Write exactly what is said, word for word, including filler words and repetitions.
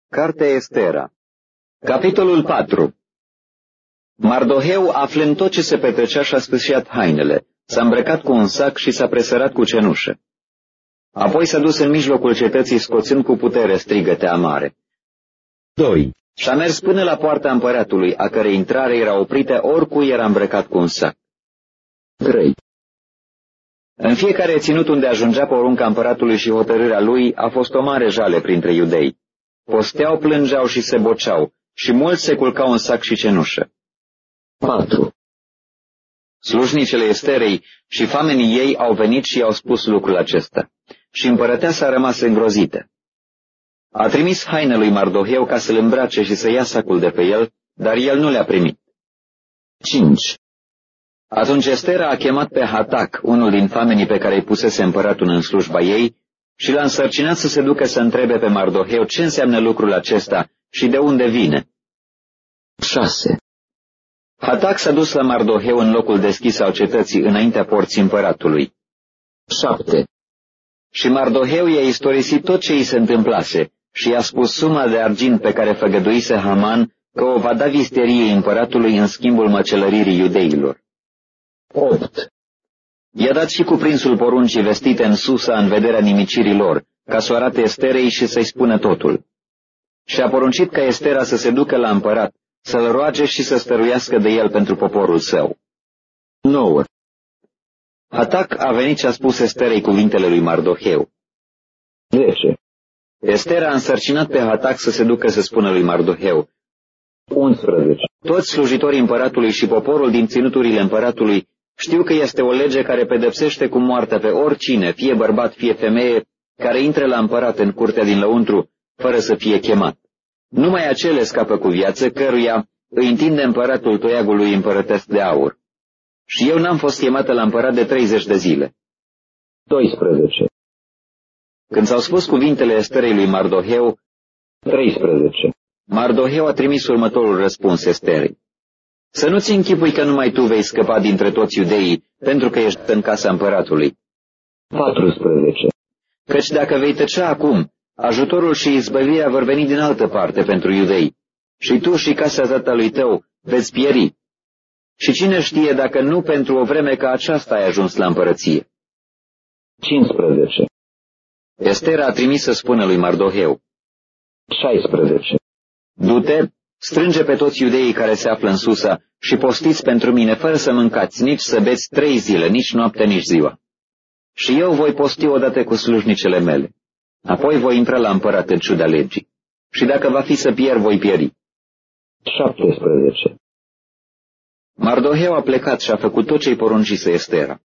Cartea Estera. Capitolul patru. Mardoheu, aflând tot ce se petrecea, și-a spășiat hainele, s-a îmbrăcat cu un sac și s-a presărat cu cenușă. Apoi s-a dus în mijlocul cetății, scoțând cu putere strigăte amare. doi. Și-a mers până la poarta împăratului, a cărei intrare era oprită oricui era îmbrăcat cu un sac. trei. În fiecare ținut unde ajungea porunca împăratului și hotărârea lui, a fost o mare jale printre iudei. Posteau, plângeau și se boceau, și mulți se culcau în sac și cenușă. patru. Slujnicele Esterei și famenii ei au venit și i-au spus lucrul acesta, și împărăteasa a rămas îngrozită. A trimis haine lui Mardoheu ca să-l îmbrace și să ia sacul de pe el, dar el nu le-a primit. cinci. Atunci Estera a chemat pe Hatac, unul din famenii pe care îi pusese împăratul în slujba ei, și l-a însărcinat să se ducă să întrebe pe Mardoheu ce înseamnă lucrul acesta și de unde vine. șase. Hatac s-a dus la Mardoheu în locul deschis al cetății, înaintea porții împăratului. șapte. Și Mardoheu i-a istorisit tot ce îi se întâmplase și i-a spus suma de argint pe care făgăduise Haman că o va da visteriei împăratului în schimbul măcelăririi iudeilor. opt. I-a dat și cuprinsul poruncii vestite în Susa în vederea nimicirii lor, ca să o arate Esterei și să-i spună totul. Și a poruncit ca Estera să se ducă la împărat, să-l roage și să stăruiască de el pentru poporul său. nouă. Hatac a venit și a spus Esterei cuvintele lui Mardoheu. zece. Estera a însărcinat pe Hatac să se ducă să spună lui Mardoheu. unsprezece. Toți slujitorii împăratului și poporul din ținuturile împăratului știu că este o lege care pedepsește cu moartea pe oricine, fie bărbat, fie femeie, care intre la împărat în curtea din lăuntru, fără să fie chemat. Numai acele scapă cu viață, căruia îi întinde împăratul toiagul lui împărătesc de aur. Și eu n-am fost chemată la împărat de treizeci de zile. doisprezece. Când s-au spus cuvintele Esterei lui Mardoheu, treisprezece. Mardoheu a trimis următorul răspuns Esterei. Să nu-ți închipui că numai tu vei scăpa dintre toți iudeii, pentru că ești în casa împăratului. paisprezece. Căci dacă vei tăcea acum, ajutorul și izbăvirea vor veni din altă parte pentru iudei, și tu și casa tatălui tău veți pieri. Și cine știe dacă nu pentru o vreme ca aceasta ai ajuns la împărăție. cincisprezece. Estera a trimis să spună lui Mardoheu. șaisprezece. Du-te, strânge pe toți iudeii care se află în Susa și postiți pentru mine, fără să mâncați, nici să beți trei zile, nici noapte, nici ziua. Și eu voi posti odată cu slujnicele mele. Apoi voi intra la împărat în ciuda legii. Și dacă va fi să pierd, voi pieri. șaptesprezece. Mardoheu a plecat și a făcut tot ce-i poruncise Estera.